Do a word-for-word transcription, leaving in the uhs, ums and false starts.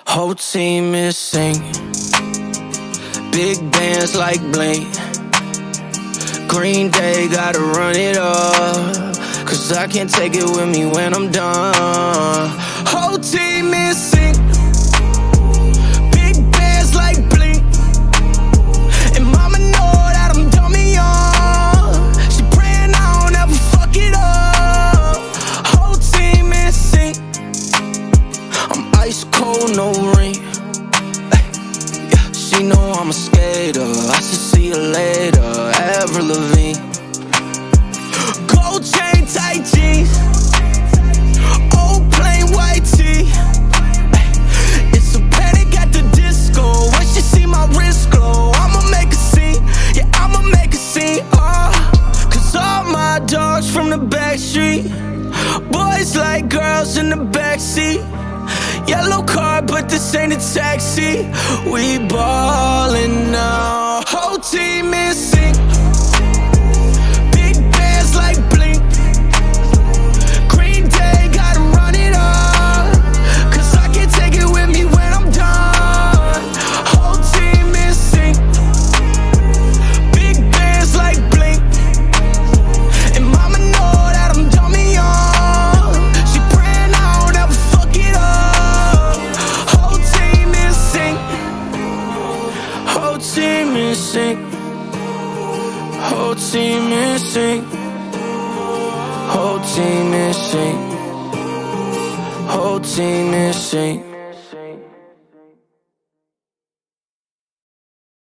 Whole team missing. Big bands like Blink. Green Day gotta run it up, cause I can't take it with me when I'm done. Whole team missing. Big bands like Blink. And mama know that I'm dummy young. She praying I don't ever fuck it up. Whole team missing. I'm ice cold, no ring. She know I'm a skater. I should see her later. Avril Lavigne. Gold chain, tight jeans. Old plain white tee. It's a panic at the disco. When she see my wrist glow, I'ma make a scene. Yeah, I'ma make a scene. Uh, Cause all my dogs from the back street. Boys like girls in the backseat. Yellow car, but this ain't a taxi. We ballin' now. Whole team missing. Big bands like Blink. Green Day gotta run it up, cause I can't take it with me when I'm done. Whole team missing. Big bands like Blink. And mama know that I'm dummy young. She praying I don't ever fuck it up. Whole team missing. Whole team missing. Whole team missing. Whole team missing. Whole team missing.